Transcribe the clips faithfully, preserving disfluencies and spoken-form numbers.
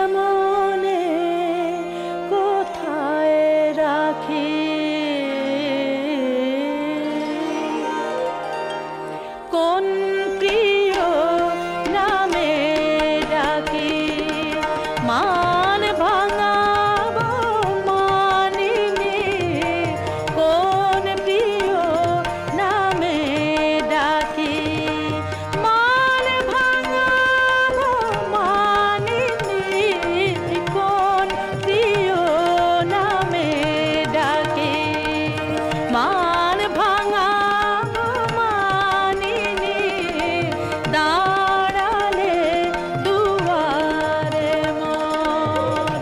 মনে কোথায় রাখি, কোন প্রিয় নামে ডাকি। মান ভাঙাবো মানিনি, কোন প্রিয় নামে ডাকি। মান ভাঙাবো মানিনি, কোন প্রিয় নামে ডাকি। মান ভাঙাবো মানিনি, দাঁড়ালে দুয়ারে মোর।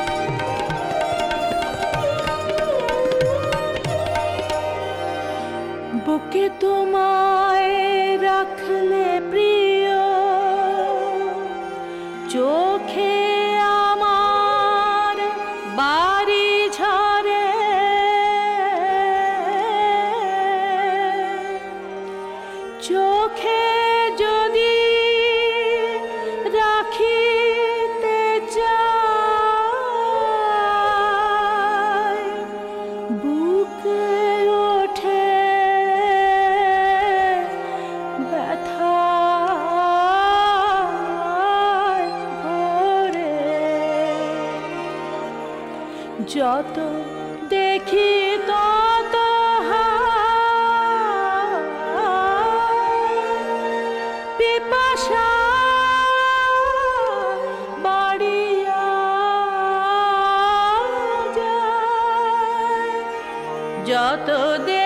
বুকে তোমায় রাখলে প্রিয়, চোখে আমার বাড়ি ঝরে। চোখে যদি রাখিতে চাই, বুকে ওঠে ব্যথায় ভরে। যত দেখি তত পিপাসা বাড়িয়া যায়। যত